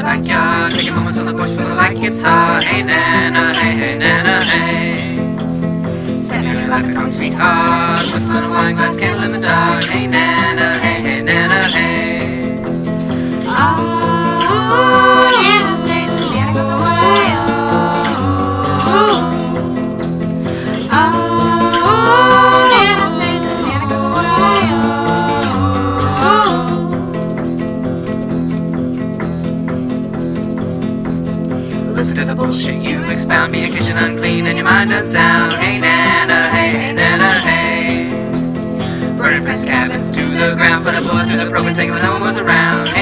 backyard, taking moments on the porch, feeling like it's hard. Hey Nana, hey Nana, hey. Send me your life become sweetheart. Whistling a wine glass candle in the dark. Hey Nana, hey Nana, hey. Oh, Nana stays and Nana goes away. Oh, Nana stays and Nana goes away. Listen to the bullshit you expound. Be a kitchen unclean and your mind unsound. Hey Nana, hey Nana, hey. Burning friends' cabins to the ground. Put a bullet through the broken thing when no one was around.